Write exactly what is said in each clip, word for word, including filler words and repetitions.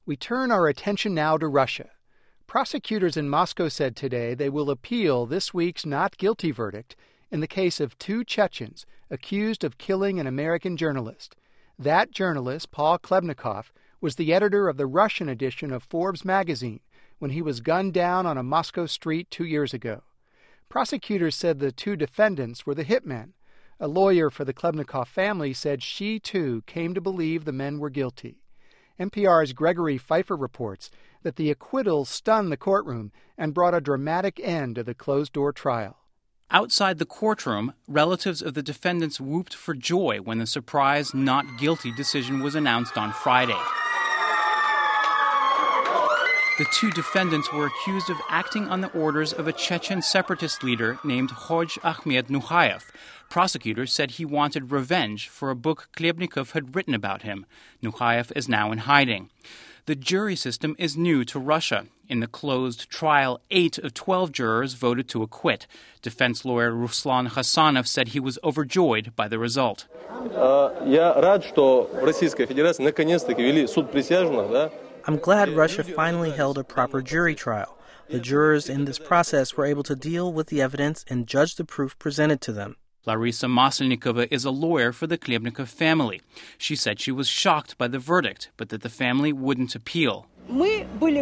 We turn our attention now to Russia. Prosecutors in Moscow said today they will appeal this week's not guilty verdict in the case of two Chechens accused of killing an American journalist. That journalist, Paul Klebnikov, was the editor of the Russian edition of Forbes magazine when he was gunned down on a Moscow street two years ago. Prosecutors said the two defendants were the hitmen. A lawyer for the Klebnikov family said she, too, came to believe the men were guilty. N P R's Gregory Pfeiffer reports that the acquittal stunned the courtroom and brought a dramatic end to the closed-door trial. Outside the courtroom, relatives of the defendants whooped for joy when the surprise not guilty decision was announced on Friday. The two defendants were accused of acting on the orders of a Chechen separatist leader named Hoj Ahmed Nuhayev. Prosecutors said he wanted revenge for a book Klebnikov had written about him. Nuhayev is now in hiding. The jury system is new to Russia. In the closed trial, eight of twelve jurors voted to acquit. Defense lawyer Ruslan Hasanov said he was overjoyed by the result. I'm glad Russia finally held a proper jury trial. The jurors in this process were able to deal with the evidence and judge the proof presented to them. Larisa Maselnikova is a lawyer for the Klebnikov family. She said she was shocked by the verdict, but that the family wouldn't appeal. We were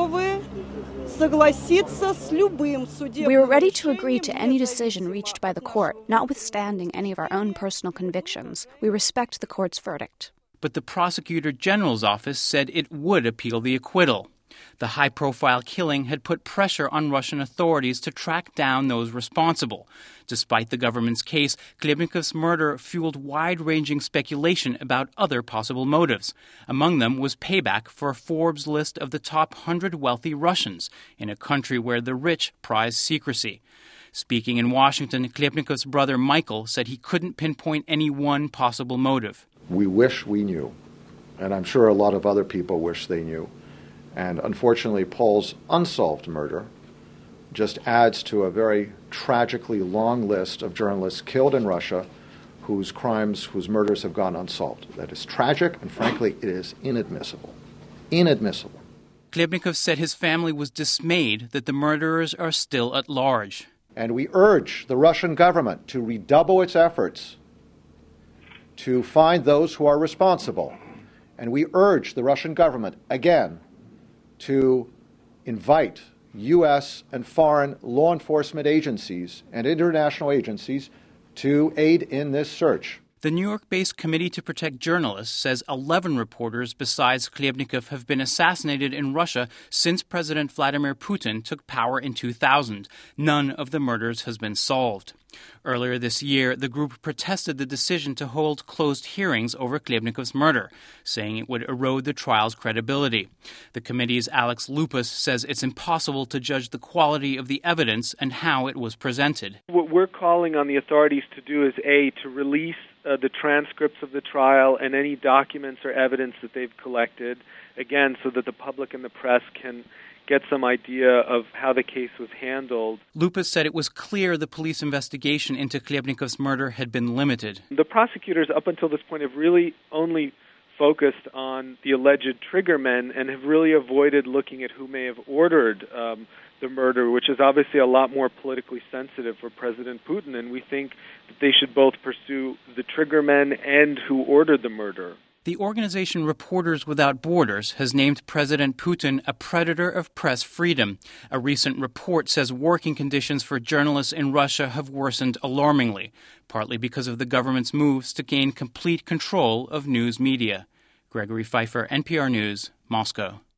ready to agree to any decision reached by the court, notwithstanding any of our own personal convictions. We respect the court's verdict. But the Prosecutor General's office said it would appeal the acquittal. The high-profile killing had put pressure on Russian authorities to track down those responsible. Despite the government's case, Klebnikov's murder fueled wide-ranging speculation about other possible motives. Among them was payback for a Forbes list of the top one hundred wealthy Russians in a country where the rich prize secrecy. Speaking in Washington, Klebnikov's brother Michael said he couldn't pinpoint any one possible motive. We wish we knew, and I'm sure a lot of other people wish they knew. And unfortunately, Paul's unsolved murder just adds to a very tragically long list of journalists killed in Russia whose crimes, whose murders have gone unsolved. That is tragic, and frankly, it is inadmissible. Inadmissible. Klebnikov said his family was dismayed that the murderers are still at large. And we urge the Russian government to redouble its efforts to find those who are responsible. And we urge the Russian government, again, to invite U S and foreign law enforcement agencies and international agencies to aid in this search. The New York-based Committee to Protect Journalists says eleven reporters besides Klebnikov have been assassinated in Russia since President Vladimir Putin took power in two thousand. None of the murders has been solved. Earlier this year, the group protested the decision to hold closed hearings over Klebnikov's murder, saying it would erode the trial's credibility. The committee's Alex Lupas says it's impossible to judge the quality of the evidence and how it was presented. What we're calling on the authorities to do is, A, to release uh, the transcripts of the trial and any documents or evidence that they've collected, again, so that the public and the press can get some idea of how the case was handled. Lupas said it was clear the police investigation into Klebnikov's murder had been limited. The prosecutors up until this point have really only focused on the alleged triggermen and have really avoided looking at who may have ordered um, the murder, which is obviously a lot more politically sensitive for President Putin, and we think that they should both pursue the triggermen and who ordered the murder. The organization Reporters Without Borders has named President Putin a predator of press freedom. A recent report says working conditions for journalists in Russia have worsened alarmingly, partly because of the government's moves to gain complete control of news media. Gregory Pfeiffer, N P R News, Moscow.